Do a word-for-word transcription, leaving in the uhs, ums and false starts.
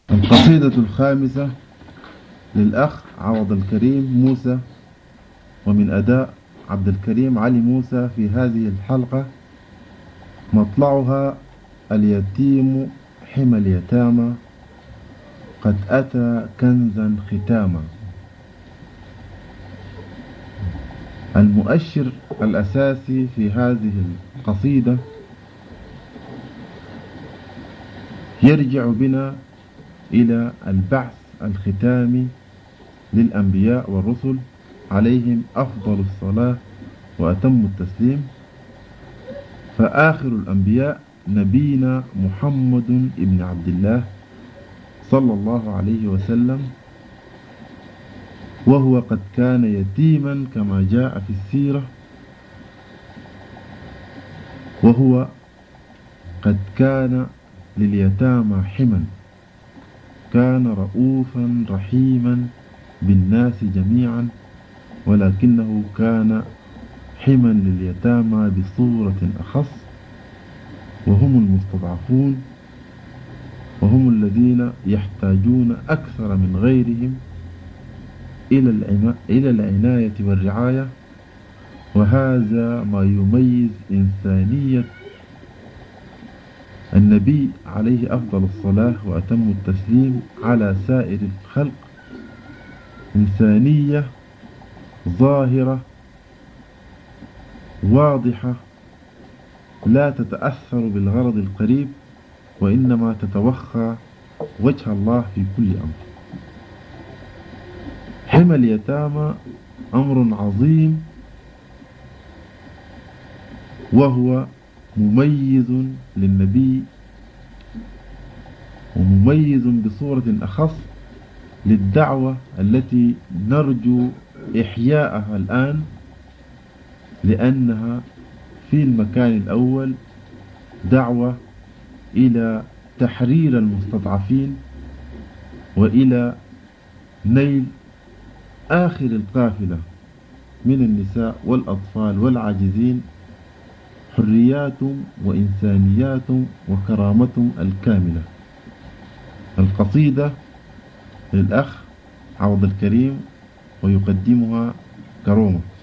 القصيدة الخامسة للأخ عوض الكريم موسى، ومن أداء عبد الكريم علي موسى في هذه الحلقة. مطلعها: اليتيم حمى اليتامى، قد أتى كنزا ختاما. المؤشر الأساسي في هذه القصيدة يرجع بنا إلى البعث الختامي للأنبياء والرسل عليهم أفضل الصلاة وأتم التسليم. فآخر الأنبياء نبينا محمد ابن عبد الله صلى الله عليه وسلم، وهو قد كان يتيما كما جاء في السيرة، وهو قد كان لليتامى حما، كان رؤوفا رحيما بالناس جميعا، ولكنه كان حما لليتامى بصورة أخص، وهم المستضعفون، وهم الذين يحتاجون أكثر من غيرهم إلى العناية والرعاية. وهذا ما يميز إنسانية النبي عليه أفضل الصلاة وأتم التسليم على سائر الخلق، إنسانية ظاهرة واضحة لا تتأثر بالغرض القريب، وإنما تتوخى وجه الله في كل أمر. حمى اليتامى أمر عظيم، وهو مميز للنبي، ومميز بصورة أخص للدعوة التي نرجو إحياءها الآن، لأنها في المكان الأول دعوة إلى تحرير المستضعفين، وإلى نيل آخر القافلة من النساء والأطفال والعاجزين حرياتهم وإنسانياتهم وكرامتهم الكاملة. القصيدة للأخ عوض الكريم، ويقدمها كرومة.